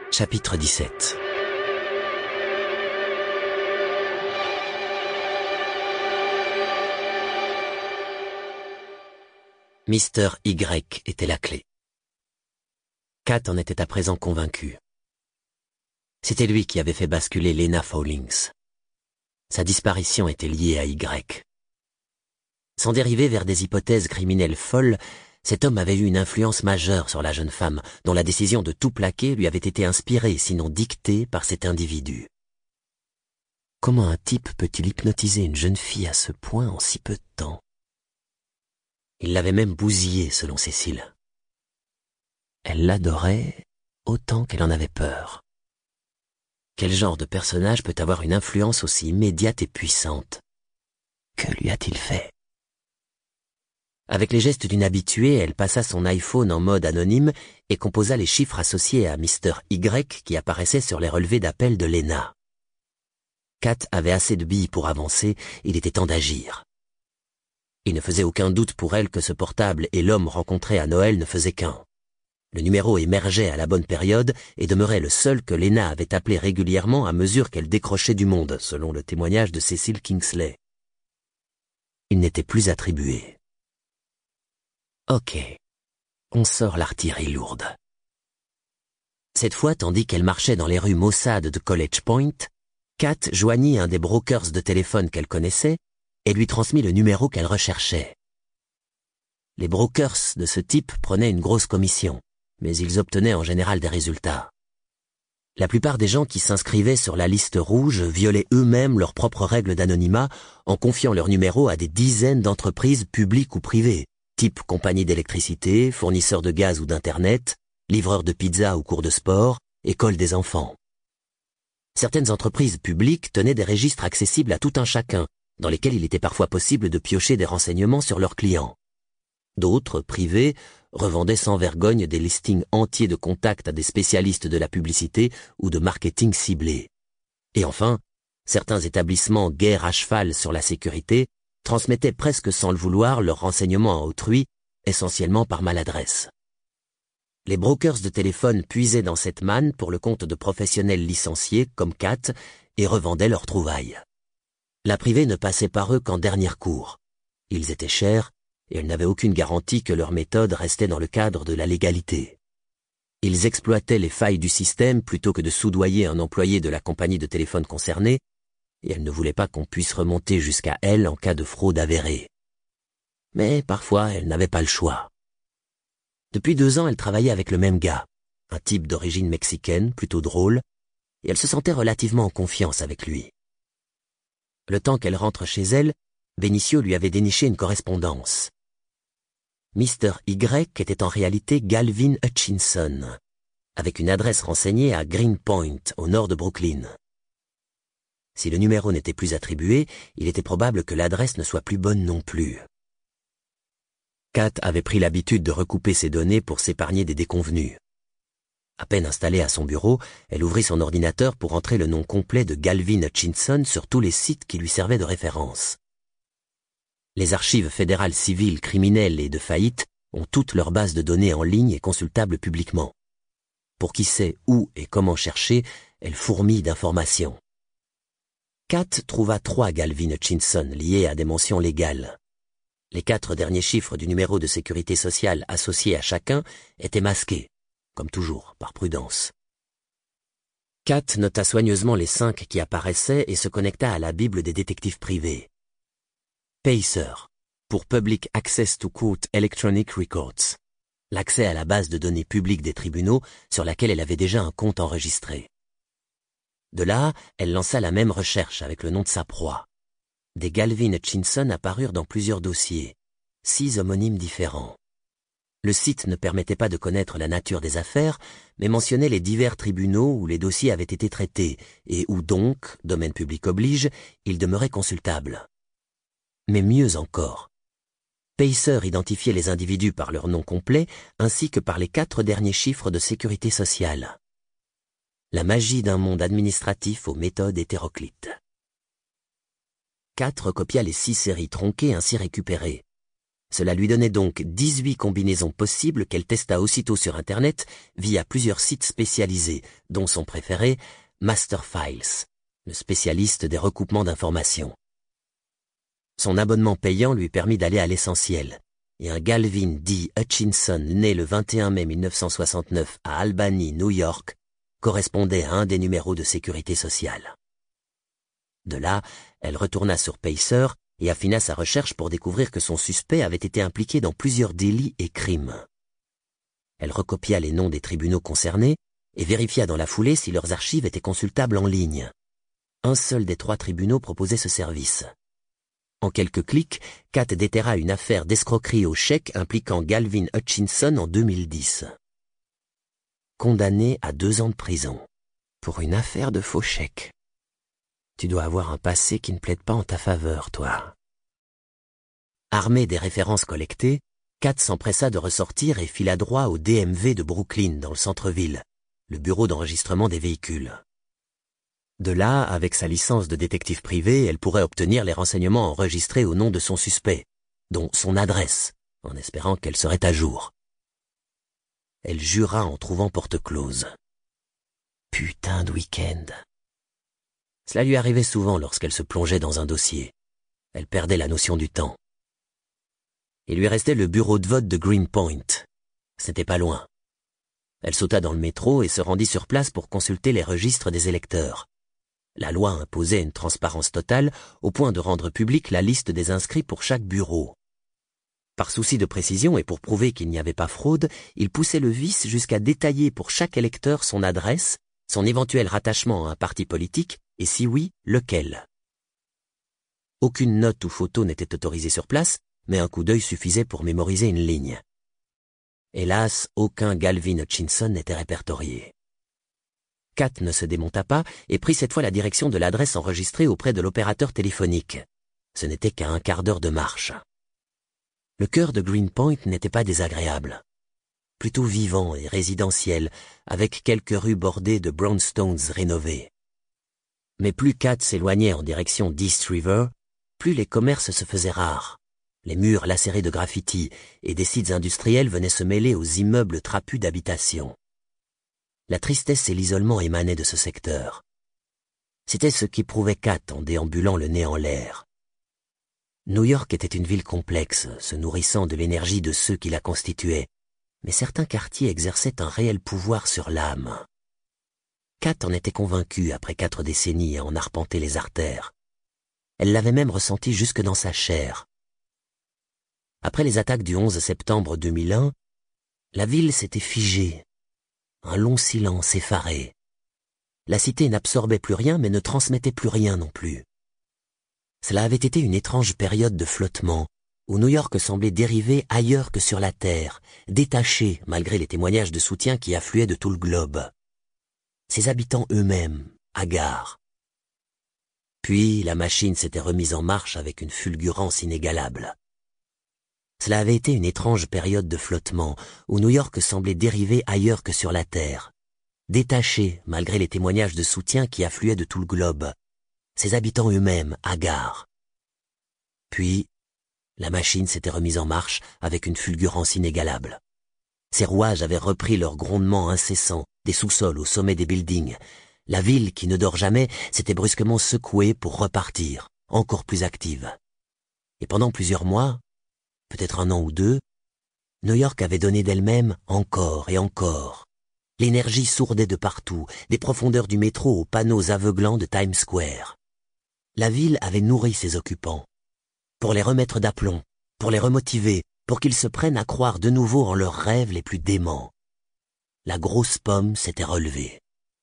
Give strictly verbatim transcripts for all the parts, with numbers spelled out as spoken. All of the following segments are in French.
Chapitre dix-sept. Mister Y était la clé. Kat en était à présent convaincu. C'était lui qui avait fait basculer Lena Fawlings. Sa disparition était liée à Y. Sans dériver vers des hypothèses criminelles folles, cet homme avait eu une influence majeure sur la jeune femme, dont la décision de tout plaquer lui avait été inspirée, sinon dictée, par cet individu. Comment un type peut-il hypnotiser une jeune fille à ce point en si peu de temps? Il l'avait même bousillée, selon Cécile. Elle l'adorait autant qu'elle en avait peur. Quel genre de personnage peut avoir une influence aussi immédiate et puissante? Que lui a-t-il fait? Avec les gestes d'une habituée, elle passa son iPhone en mode anonyme et composa les chiffres associés à Mister Y qui apparaissaient sur les relevés d'appel de Lena. Kat avait assez de billes pour avancer, il était temps d'agir. Il ne faisait aucun doute pour elle que ce portable et l'homme rencontré à Noël ne faisaient qu'un. Le numéro émergeait à la bonne période et demeurait le seul que Lena avait appelé régulièrement à mesure qu'elle décrochait du monde, selon le témoignage de Cécile Kingsley. Il n'était plus attribué. Ok, on sort l'artillerie lourde. Cette fois, tandis qu'elle marchait dans les rues maussades de College Point, Kat joignit un des brokers de téléphone qu'elle connaissait et lui transmit le numéro qu'elle recherchait. Les brokers de ce type prenaient une grosse commission, mais ils obtenaient en général des résultats. La plupart des gens qui s'inscrivaient sur la liste rouge violaient eux-mêmes leurs propres règles d'anonymat en confiant leur numéro à des dizaines d'entreprises publiques ou privées, type compagnie d'électricité, fournisseur de gaz ou d'internet, livreur de pizza ou cours de sport, école des enfants. Certaines entreprises publiques tenaient des registres accessibles à tout un chacun, dans lesquels il était parfois possible de piocher des renseignements sur leurs clients. D'autres, privés, revendaient sans vergogne des listings entiers de contacts à des spécialistes de la publicité ou de marketing ciblé. Et enfin, certains établissements guère à cheval sur la sécurité transmettaient presque sans le vouloir leurs renseignements à autrui, essentiellement par maladresse. Les brokers de téléphone puisaient dans cette manne pour le compte de professionnels licenciés comme Kat et revendaient leurs trouvailles. La privée ne passait par eux qu'en dernier recours. Ils étaient chers et elle n'avait aucune garantie que leur méthode restait dans le cadre de la légalité. Ils exploitaient les failles du système plutôt que de soudoyer un employé de la compagnie de téléphone concernée, et elle ne voulait pas qu'on puisse remonter jusqu'à elle en cas de fraude avérée. Mais parfois, elle n'avait pas le choix. Depuis deux ans, elle travaillait avec le même gars, un type d'origine mexicaine, plutôt drôle, et elle se sentait relativement en confiance avec lui. Le temps qu'elle rentre chez elle, Benicio lui avait déniché une correspondance. Mister Y était en réalité Galvin Hutchinson, avec une adresse renseignée à Greenpoint, au nord de Brooklyn. Si le numéro n'était plus attribué, il était probable que l'adresse ne soit plus bonne non plus. Kat avait pris l'habitude de recouper ses données pour s'épargner des déconvenues. À peine installée à son bureau, elle ouvrit son ordinateur pour entrer le nom complet de Galvin Hutchinson sur tous les sites qui lui servaient de référence. Les archives fédérales civiles, criminelles et de faillite ont toutes leurs bases de données en ligne et consultables publiquement. Pour qui sait où et comment chercher, elle fourmille d'informations. Kat trouva trois Galvin Hutchinson liés à des mentions légales. Les quatre derniers chiffres du numéro de sécurité sociale associé à chacun étaient masqués, comme toujours, par prudence. Kat nota soigneusement les cinq qui apparaissaient et se connecta à la Bible des détectives privés. PACER, pour Public Access to Court Electronic Records, l'accès à la base de données publique des tribunaux sur laquelle elle avait déjà un compte enregistré. De là, elle lança la même recherche avec le nom de sa proie. Des Galvin Hutchinson apparurent dans plusieurs dossiers, six homonymes différents. Le site ne permettait pas de connaître la nature des affaires, mais mentionnait les divers tribunaux où les dossiers avaient été traités et où donc, domaine public oblige, ils demeuraient consultables. Mais mieux encore, Pacer identifiait les individus par leur nom complet ainsi que par les quatre derniers chiffres de sécurité sociale. La magie d'un monde administratif aux méthodes hétéroclites. Kat recopia les six séries tronquées ainsi récupérées. Cela lui donnait donc dix-huit combinaisons possibles qu'elle testa aussitôt sur Internet via plusieurs sites spécialisés, dont son préféré, Masterfiles, le spécialiste des recoupements d'informations. Son abonnement payant lui permit d'aller à l'essentiel, et un Galvin D. Hutchinson né le vingt et un mai mille neuf cent soixante-neuf à Albany, New York, correspondait à un des numéros de sécurité sociale. De là, elle retourna sur Pacer et affina sa recherche pour découvrir que son suspect avait été impliqué dans plusieurs délits et crimes. Elle recopia les noms des tribunaux concernés et vérifia dans la foulée si leurs archives étaient consultables en ligne. Un seul des trois tribunaux proposait ce service. En quelques clics, Kat déterra une affaire d'escroquerie au chèque impliquant Galvin Hutchinson en deux mille dix. Condamné à deux ans de prison. Pour une affaire de faux chèques. Tu dois avoir un passé qui ne plaide pas en ta faveur, toi. Armée des références collectées, Kat s'empressa de ressortir et fila droit au D M V de Brooklyn, dans le centre-ville, le bureau d'enregistrement des véhicules. De là, avec sa licence de détective privé, elle pourrait obtenir les renseignements enregistrés au nom de son suspect, dont son adresse, en espérant qu'elle serait à jour. Elle jura en trouvant porte close. Putain de week-end. Cela lui arrivait souvent lorsqu'elle se plongeait dans un dossier. Elle perdait la notion du temps. Il lui restait le bureau de vote de Greenpoint. C'était pas loin. Elle sauta dans le métro et se rendit sur place pour consulter les registres des électeurs. La loi imposait une transparence totale au point de rendre publique la liste des inscrits pour chaque bureau. Par souci de précision et pour prouver qu'il n'y avait pas fraude, il poussait le vice jusqu'à détailler pour chaque électeur son adresse, son éventuel rattachement à un parti politique, et si oui, lequel. Aucune note ou photo n'était autorisée sur place, mais un coup d'œil suffisait pour mémoriser une ligne. Hélas, aucun Galvin Hutchinson n'était répertorié. Kat ne se démonta pas et prit cette fois la direction de l'adresse enregistrée auprès de l'opérateur téléphonique. Ce n'était qu'à un quart d'heure de marche. Le cœur de Greenpoint n'était pas désagréable. Plutôt vivant et résidentiel, avec quelques rues bordées de brownstones rénovés. Mais plus Kat s'éloignait en direction d'East River, plus les commerces se faisaient rares. Les murs lacérés de graffitis et des sites industriels venaient se mêler aux immeubles trapus d'habitation. La tristesse et l'isolement émanaient de ce secteur. C'était ce qu'éprouvait Kat en déambulant le nez en l'air. New York était une ville complexe, se nourrissant de l'énergie de ceux qui la constituaient, mais certains quartiers exerçaient un réel pouvoir sur l'âme. Kat en était convaincue après quatre décennies à en arpenter les artères. Elle l'avait même ressenti jusque dans sa chair. Après les attaques du onze septembre deux mille un, la ville s'était figée. Un long silence effaré. La cité n'absorbait plus rien mais ne transmettait plus rien non plus. Cela avait été une étrange période de flottement, où New York semblait dériver ailleurs que sur la terre, détaché malgré les témoignages de soutien qui affluaient de tout le globe. Ses habitants eux-mêmes, hagards. Puis la machine s'était remise en marche avec une fulgurance inégalable. Cela avait été une étrange période de flottement, où New York semblait dériver ailleurs que sur la terre, détaché malgré les témoignages de soutien qui affluaient de tout le globe, ses habitants eux-mêmes, hagards. Puis, la machine s'était remise en marche avec une fulgurance inégalable. Ses rouages avaient repris leur grondement incessant, des sous-sols au sommet des buildings. La ville, qui ne dort jamais, s'était brusquement secouée pour repartir, encore plus active. Et pendant plusieurs mois, peut-être un an ou deux, New York avait donné d'elle-même encore et encore. L'énergie sourdait de partout, des profondeurs du métro aux panneaux aveuglants de Times Square. La ville avait nourri ses occupants, pour les remettre d'aplomb, pour les remotiver, pour qu'ils se prennent à croire de nouveau en leurs rêves les plus déments. La grosse pomme s'était relevée.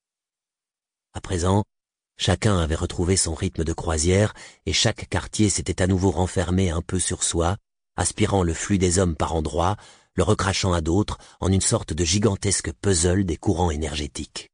À présent, chacun avait retrouvé son rythme de croisière et chaque quartier s'était à nouveau renfermé un peu sur soi, aspirant le flux des hommes par endroits, le recrachant à d'autres en une sorte de gigantesque puzzle des courants énergétiques.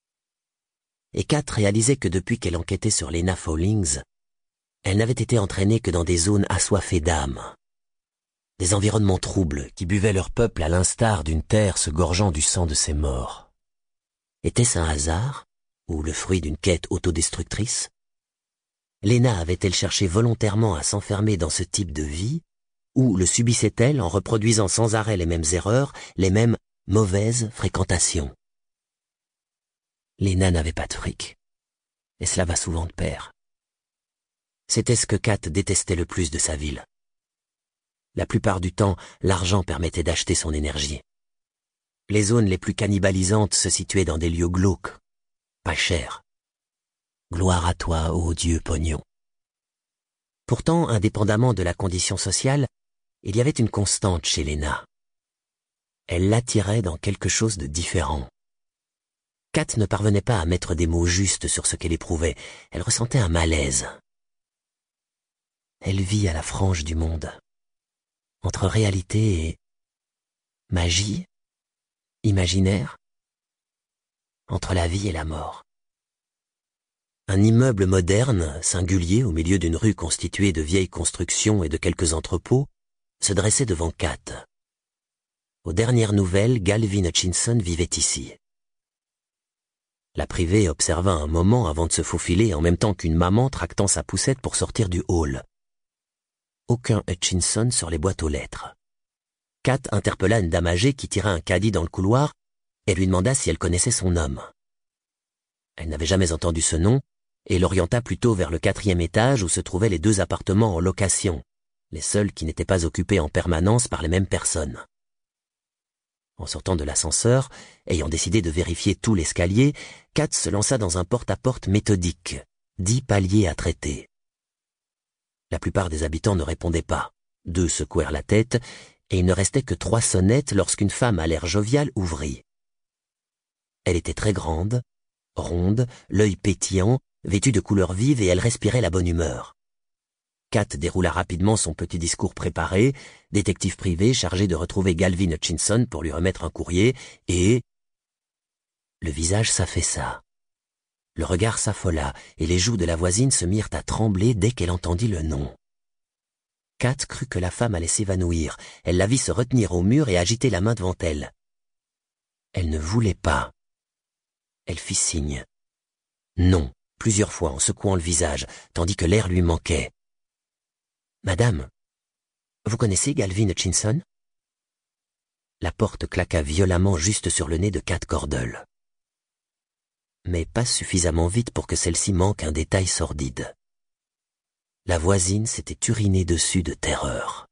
Et Kat réalisait que depuis qu'elle enquêtait sur Lena Fowlings, elle n'avait été entraînée que dans des zones assoiffées d'âme. Des environnements troubles qui buvaient leur peuple à l'instar d'une terre se gorgeant du sang de ses morts. Était-ce un hasard, ou le fruit d'une quête autodestructrice? Lena avait-elle cherché volontairement à s'enfermer dans ce type de vie, ou le subissait-elle en reproduisant sans arrêt les mêmes erreurs, les mêmes mauvaises fréquentations? Lena n'avait pas de fric, et cela va souvent de pair. C'était ce que Kat détestait le plus de sa ville. La plupart du temps, l'argent permettait d'acheter son énergie. Les zones les plus cannibalisantes se situaient dans des lieux glauques, pas chers. Gloire à toi, ô Dieu pognon. Pourtant, indépendamment de la condition sociale, il y avait une constante chez Lena. Elle l'attirait dans quelque chose de différent. Kat ne parvenait pas à mettre des mots justes sur ce qu'elle éprouvait. Elle ressentait un malaise. Elle vit à la frange du monde, entre réalité et magie, imaginaire, entre la vie et la mort. Un immeuble moderne, singulier au milieu d'une rue constituée de vieilles constructions et de quelques entrepôts, se dressait devant Kat. Aux dernières nouvelles, Galvin Hutchinson vivait ici. La privée observa un moment avant de se faufiler en même temps qu'une maman tractant sa poussette pour sortir du hall. Aucun Hutchinson sur les boîtes aux lettres. Kat interpella une dame âgée qui tira un caddie dans le couloir et lui demanda si elle connaissait son homme. Elle n'avait jamais entendu ce nom et l'orienta plutôt vers le quatrième étage où se trouvaient les deux appartements en location, les seuls qui n'étaient pas occupés en permanence par les mêmes personnes. En sortant de l'ascenseur, ayant décidé de vérifier tout l'escalier, Kat se lança dans un porte-à-porte méthodique, dix paliers à traiter. La plupart des habitants ne répondaient pas. Deux secouèrent la tête, et il ne restait que trois sonnettes lorsqu'une femme à l'air jovial ouvrit. Elle était très grande, ronde, l'œil pétillant, vêtue de couleurs vives et elle respirait la bonne humeur. Kat déroula rapidement son petit discours préparé, détective privé chargé de retrouver Galvin Hutchinson pour lui remettre un courrier, et... Le visage s'affaissa. Le regard s'affola, et les joues de la voisine se mirent à trembler dès qu'elle entendit le nom. Kat crut que la femme allait s'évanouir. Elle la vit se retenir au mur et agiter la main devant elle. Elle ne voulait pas. Elle fit signe. Non, plusieurs fois en secouant le visage, tandis que l'air lui manquait. « Madame, vous connaissez Galvin Hutchinson ?» La porte claqua violemment juste sur le nez de Kat Cordell. Mais pas suffisamment vite pour que celle-ci manque un détail sordide. La voisine s'était urinée dessus de terreur.